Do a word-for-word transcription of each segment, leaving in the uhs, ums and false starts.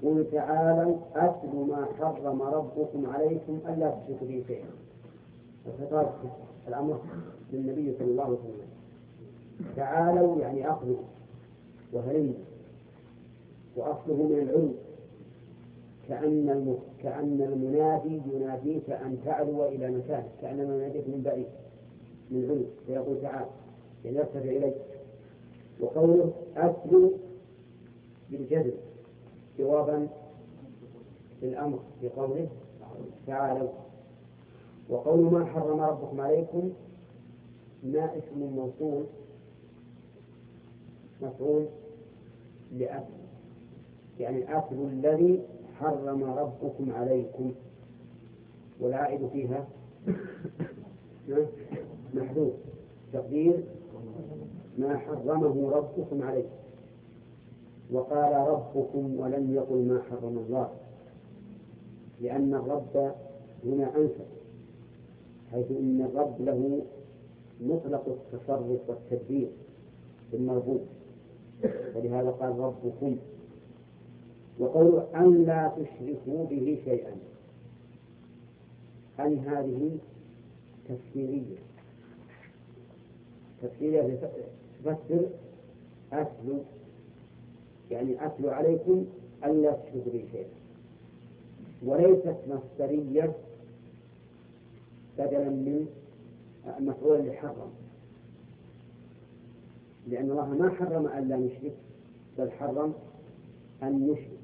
قل تعالوا أتل ما حرم ربكم عليكم ألا تشركوا به شيئا. الخطاب الأمر للنبي صلى الله عليه وسلم. تعالوا يعني أقبلوا وهلموا، وأصله من العلو، كأن الم... كأن المنادي يناديك أن تعلو إلى مكانك، كأنما يناديك من بعيد من علو، فيقول تعال يعني يرتفع إليك. وقوله أتلو بالجزم جوابا للأمر في قوله تعالوا. وقول ما حرم ربكم عليكم ما اسم موصول مفعول لأكل، يعني أكل الذي حرم ربكم عليكم، والعائد فيها محذوف تقدير ما حرمه ربكم عليكم. وقال ربكم ولم يقل ما حرم الله، لأن الرب هنا أنسب، حيث إن الرب له مطلق التصرف والتدبير بالمربوط، ولهذا قال ربكم. وقول أن لا تشركوا به شيئا، أن هذه تفسيرية تفسيرية تفسر أتلو، يعني أتلو عليكم أن لا تشركوا به شيئا، وليست مصدرية بدلا من مفعول لحرم، لأن الله ما حرم أن لا نشرك بل حرم أن نشرك.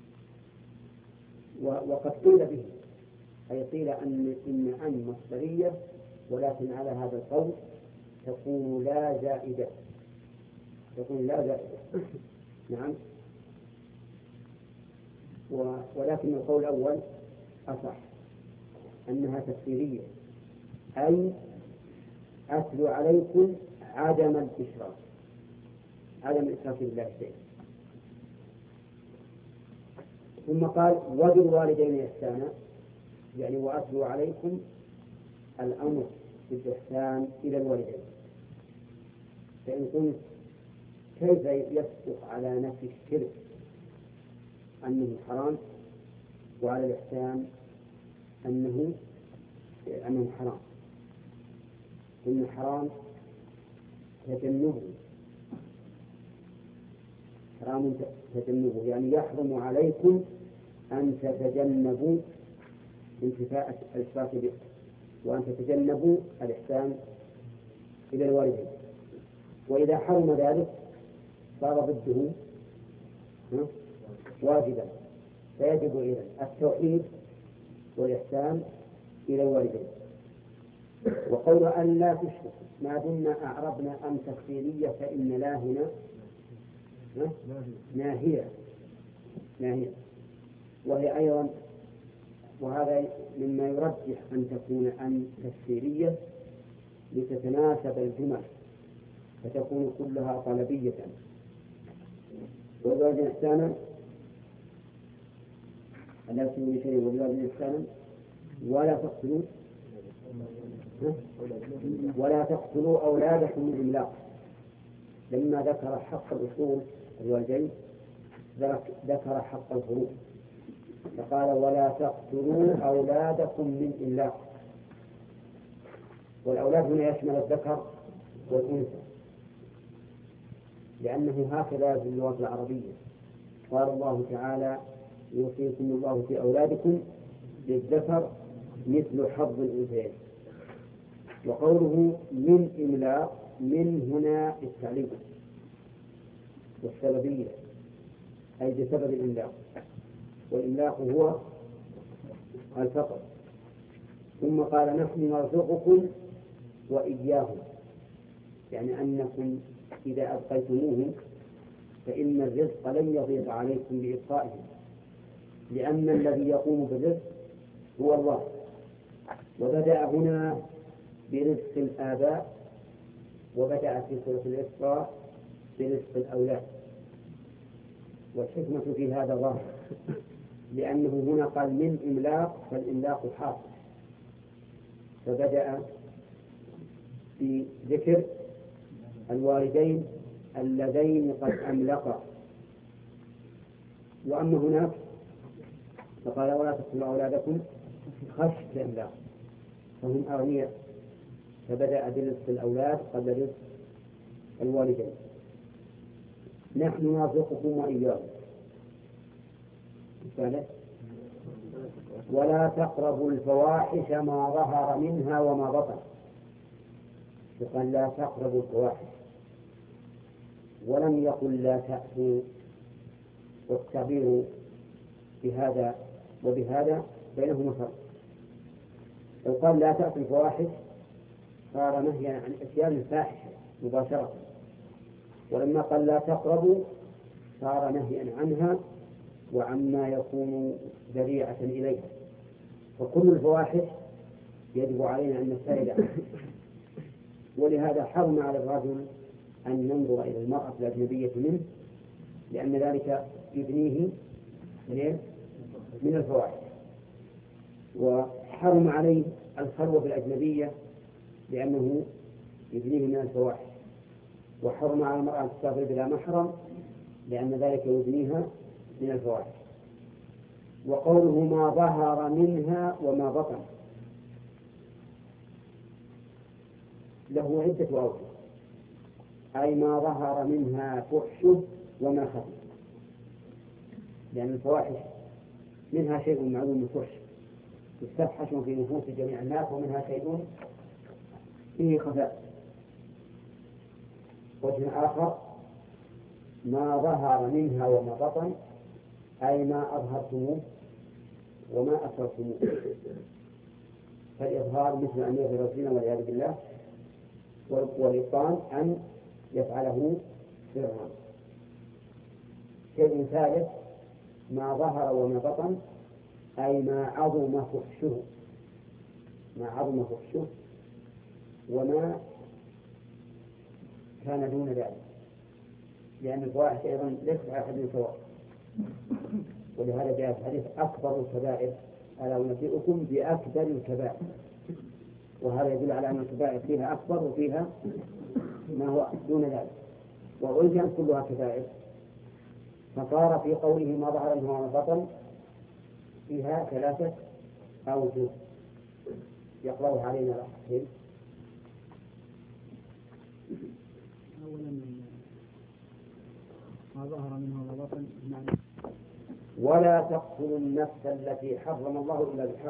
وقد قيل به، أي قيل أن إن أن مصدرية، ولكن على هذا القول تكون لا زائدة، تكون لا زائدة نعم. ولكن القول الأول أصح، أنها تفسيرية، أي أتلو عليكم عدم الإشراك، عدم الإشراك بالله شيء. ثم قال وبالوالدين إحسانا، يعني وأتلو عليكم الأمر بالإحسان إلى الوالدين. فإن قلت كيف يصدق على نفي الشرك أنه حرام، وعلى الإحسان أنه أنه حرام؟ إن حرام تجنبه، حرام تجنبه يعني يحرم عليكم أن تتجنبوا انتفاء الإشراك به، وأن تتجنبوا الإحسان إلى الوالدين. وإذا حرم ذلك صار ضده واجبا، فيجب إذن التوحيد والإحسان إلى الوالدين. وقول أن لا تشرك ما دمنا أعربنا أن تفصيلية، فإن لا هنا ناهية ناهية وهي أيضا، وهذا مما يرجح أن تكون أن تفسيرية لتتناسب الجمل، فتكون كلها طلبية. وبالوالدين إحسانا ألا تشركوا شيئا وبالوالدين إحسانا ولا تقتلوا ولا تقتلوا أولادكم من إملاق. لما ذكر حق الأصول الوالدين ذكر حق الفروع، فقال ولا تقتلوا أولادكم من إملاق. والأولاد هنا يشمل الذكر والأنثى، لأنه هكذا في اللغة العربية. قال الله تعالى يوصيكم الله في أولادكم للذكر مثل حظ الأنثيين. وقوله من إملاق، من هنا التعليق والسببية، أي بسبب الإملاق، والإملاق هو الفقر. ثم قال نحن نرزقكم وإياهم، يعني أنكم إذا أبقيتموهم فإن الرزق لن يضيق عليكم بإبقائهم، لأن الذي يقوم بالرزق هو الله. وبدأ هنا برزق الآباء، وبدأ في سورة الإسراء برزق الأولاد. والحكمة في هذا ظاهر، لأنه هنا قال من إملاق، فالإملاق حاصل، فبدأ بذكر الوالدين اللذين قد أملقا. وأما هناك فقال ولا تقتلوا أولادكم خشية إملاق، فهم أغنياء، فبدأ برزق الأولاد قبل رزق الوالدين. نحن نرزقكم وإياكم. ولا تقربوا الفواحش ما ظهر منها وما بطن. فقال لا تقربوا الفواحش، ولم يقل لا تأتوا، والتعبير بهذا وبهذا بينهما فرق. لو قال لا تأتوا الفواحش صار نهيا عن إتيان الفاحشة مباشرة، ولما قال لا تقربوا صار نهيا عنها وعما يكون ذريعة إليها. فكل الفواحش يجب علينا أن نبتعد عنها، ولهذا حرم على الرجل أن ينظر إلى المرأة الأجنبية منه، لأن ذلك يدنيه من الفواحش. وحرم عليه الخلوة بالأجنبية لأنه يدنيه من الفواحش. وحرم على المرأة أن تسافر بلا محرم لأن ذلك يدنيها من الفواحش. وقوله ما ظهر منها وما بطن له عدة أوجه، أي ما ظهر منها فحشه وما خفي، لأن الفواحش منها شيء معلوم الفحش يستفحش في نفوس جميع الناس، ومنها شيء فيه خفاء. وجه آخر ما ظهر منها وما بطن، أي ما أظهرتموه وما أسررتموه. فالإظهار مثل أن يظهر الزنا والعياذ بالله، والإبطان أن يفعله سرا. شيء ثالث ما ظهر وما بطن، أي ما عظم فحشه، ما عظم فحشه وما كان دون ذلك، لأن الفواحش أيضا ليست على حد سواء. ولهذا جاء في الحديث أكبر الكبائر ألا أنبئكم بأكبر الكبائر، وهذا يدل على أن الكبائر فيها أكبر وفيها ما هو دون ذلك، وإن كانت كلها كبائر. فصار في قوله ما ظهر منه وما بطن فيها ثلاثة أوجه يقرأها علينا الأخير. أولا ما ظهر منه وما بطن معنى ولا تقتلوا النفس التي حرم الله إلا بالحق.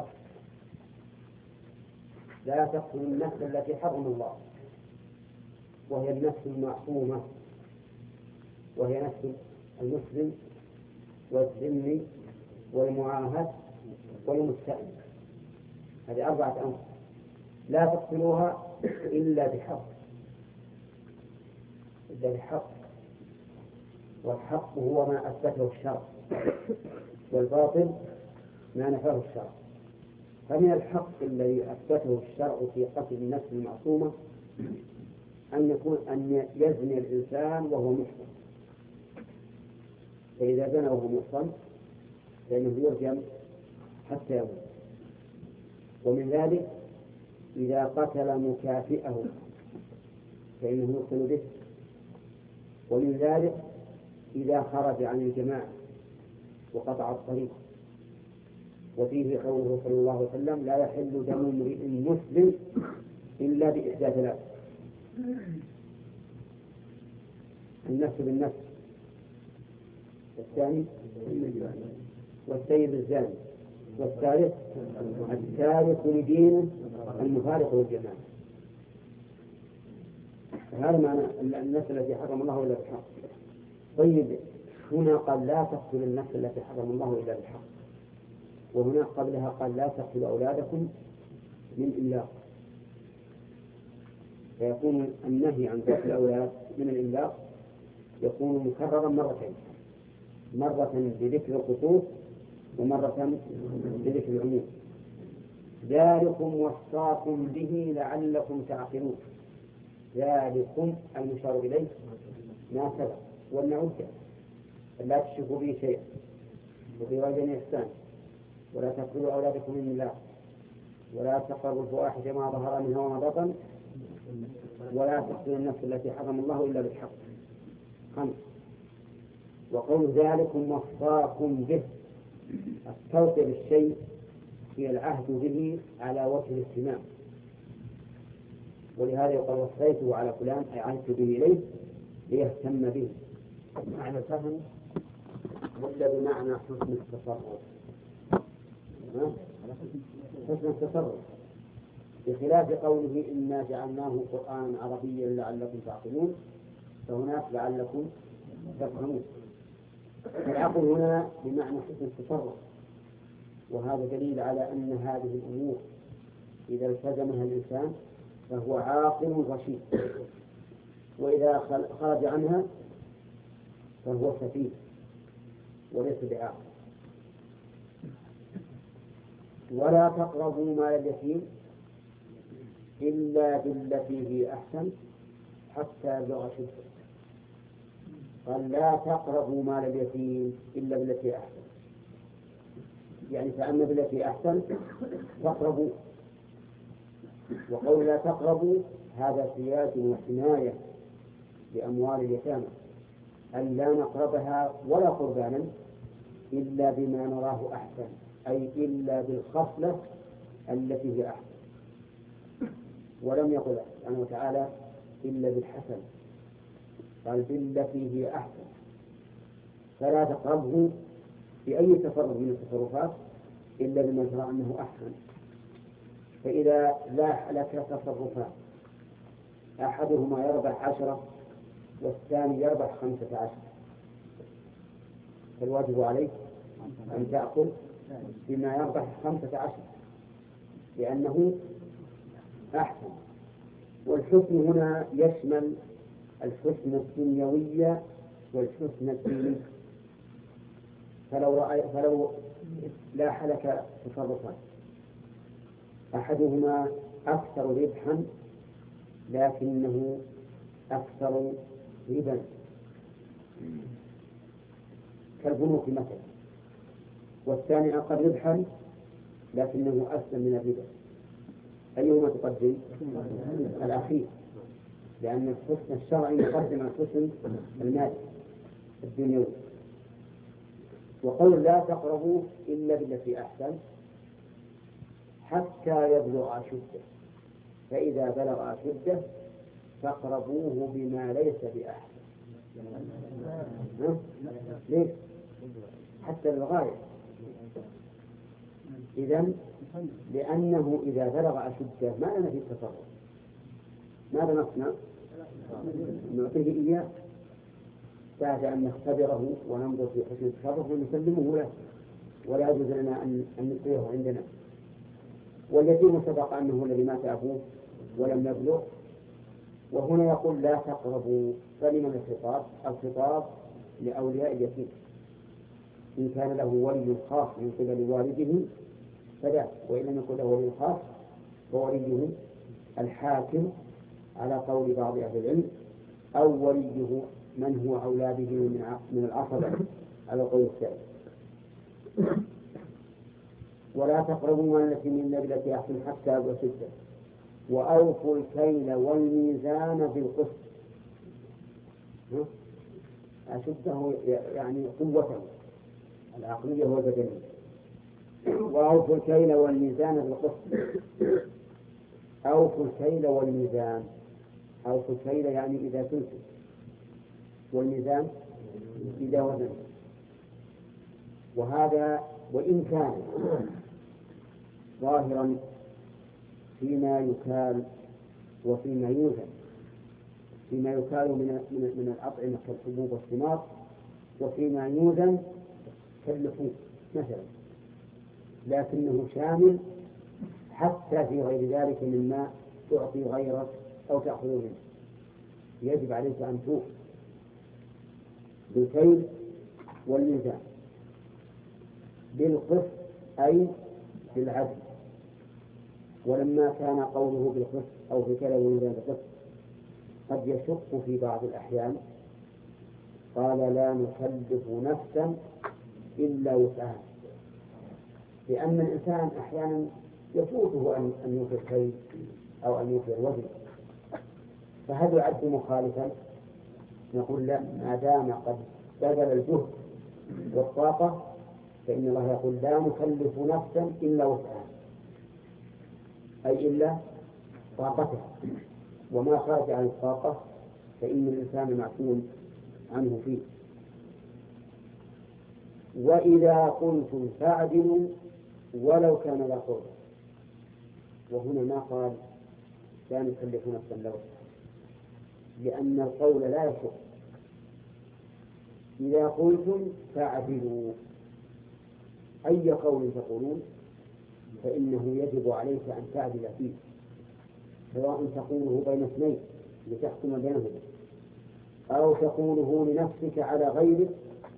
لا تقتلوا النفس التي حرم الله، وهي النفس المعصومة، وهي نفس المسلم والذمي والمعاهد والمستأمن. هذه أربعة أمور لا تقتلوها إلا بحق، إلا بحق. والحق هو ما أثبته الشرع، والباطل ما نفاه الشرع. فمن الحق الذي أثبته الشرع في قتل النفس المعصومة أن يكون أن يزني الإنسان وهو محصن، فإذا زنى وهو محصن فإنه يرجم حتى يموت. ومن ذلك إذا قتل مكافئه فإنه يقتل به. ومن ذلك إذا خرج عن الجماعة وقطع الطريق. وفيه قوله صلى الله عليه وسلم لا يحل دم امرئ مسلم إلا بإحدى ثلاث: النفس بالنفس، والثاني والسيد الزاني، والثالث التارك لدينه المفارق للجماعة. هذا معنى النفس التي حرم الله إلا بالحق. طيب هنا قال لا تقتل النفس التي حرم الله إلا بالحق، وهنا قبلها قال لا تقتلوا أولادكم من إملاق، فيكون النهي عن قتل الأولاد من الإملاق يكون مكررا مرتين، مرة بذكر الخصوص ومرة بذكر العموم. ذلكم وصاكم به لعلكم تعقلون. ذلكم المشار إليه ما سبق والنعود لا تشركوا به شيئا وبوالدين إحسان ولا تقتلوا أولادكم من الله ولا تقربوا الفواحش ما ظهر منها وما بطن ولا تقتلوا النفس التي حرم الله إلا بالحق. خمس. وقول ذلكم وصاكم به التوصية بالشيء هي العهد به على وجه الاهتمام، ولهذا يقول وصيته على فلان أي عهدت به إليه ليهتم به. معنى فهم ولا بمعنى حسن التصرف؟ حسن التصرف، بخلاف قوله إنا جعلناه قرآنا عربيا لعلكم تعقلون، فهناك لعلكم تفهمون. العقل هنا بمعنى حسن التصرف، وهذا دليل على أن هذه الأمور إذا التزمها الإنسان فهو عاقل رشيد، وإذا خرج عنها فهو سفيه وليس بعاقل. ولا تقربوا مال اليتيم إلا بالتي هي أحسن حتى يبلغ أشده. قال لا تقربوا مال اليتيم إلا بالتي أحسن، يعني فأما بالتي أحسن تقربوا. وقول لا تقربوا هذا سياج وحماية لأموال اليتامى، أن لا نقربها ولا قربانا إلا بما نراه أحسن، أي إلا بالخصلة التي هي أحسن. ولم يقل سبحانه وتعالى إلا بالحسن، قال بالتي هي أحسن. فلا تقربه بأي تصرف من التصرفات إلا بما ترى أنه أحسن. فإذا لاح لك تصرفان أحدهما يربح عشرة والثاني يربح خمسة عشر، فالواجب عليك أن تأخذ بما يربح خمسة عشر لأنه أحسن. والحسن هنا يشمل الحسن الدنيوي والحسن الديني. فلو رأي فلو لاح لك تصرفان أحدهما أكثر ربحا لكنه أكثر ربا كالبنوك مثلا، والثاني أقل ربحا لكنه أسلم من الربا، أيهما تقدم؟ الأخير، لأن الحسن الشرعي يقدم الحسن المادي الدنيوي. وقول لا تقربوا إلا بالتي أحسن حتى يبلغ أشده، فإذا بلغ أشده فاقربوه بما ليس بأحسن. ليش؟ حتى الغاية. إذن لأنه إذا بلغ أشده ما لنا في التصرف، ماذا نصنع؟ نعطيه إياه بعد أن نختبره وننظر في حسن التصرف ونسلمه له، ولا يجوز لنا أن نطيعه عندنا. واليتيم سبق أنه الذي مات أبوه ولم يبلغ، وهنا يقول لا تقربوا. فلمن الخطاب؟ الخطاب لأولياء اليتيم، إن كان له ولي خاص من قبل والده فلا، وإن لم يكن له ولي خاص فوليه الحاكم على قول بعض أهل العلم، أو وليه من هو أولى به من العصبة على قول الثالث. ولا تقربوا مال اليتيم إلا بالتي أحسن حتى يبلغ أشده وأوفوا الكيل والميزان بالقسط. أشده يعني قوته العقلية والبدنية. وأوفوا الكيل والميزان بالقسط. أوفوا الكيل والميزان، أوفوا الكيل يعني إذا كنتم، والميزان إذا وزن. وهذا وإن كان ظاهرا فيما يكال وفيما يوزن. فيما يكال من من من الأطعمة كالحبوب والثمار، وفيما يوزن كاللحوم مثلا، لكنه شامل حتى في غير ذلك مما تعطي غيرك أو تأخذ منه. يجب عليك أن توفي بالكيل والميزان بالقسط أي بالعدل. ولما كان قوله بالقسط أو في كلام والميزان بالقسط قد يشق في بعض الأحيان قال لا نكلف نفسا إلا وسعها، لأن الإنسان أحيانا يفوته أن يوفي الكيل أو أن يوفي الوزن، فهل يعد مخالفا؟ نقول لا، ما دام قد بذل الجهد والطاقة فإن الله يقول لا نكلف نفسا إلا وسعها، أي إلا طاقتها، وما خرج عن الطاقة فإن الإنسان معصوم عنه فيه. وإذا قلتم فاعدلوا ولو كان ذا قربى، وهنا ما قال لا نكلف نفسا إلا وسعها، لأن القول لا يصح. إذا قلتم فاعدلوا أي قول تقولون فإنه يجب عليك أن تعدل فيه، سواء تقوله بين اثنين لتحكم بينهما، أو تقوله لنفسك على غيرك،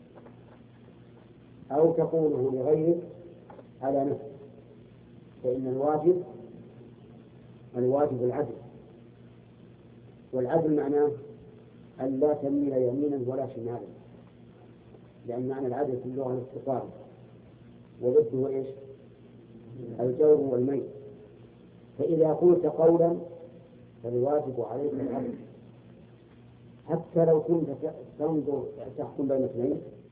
أو تقوله لغيرك على نفسك. فإن الواجب الواجب العدل، والعدل معناه أن لا تميل يمينا ولا شمالا، لأن معنى العدل في اللغة الاستقامة، وضده إيش؟ الجور والميل. فإذا قلت قولا فالواجب عليك العدل، حتى لو كنت تنظر تحكم بين اثنين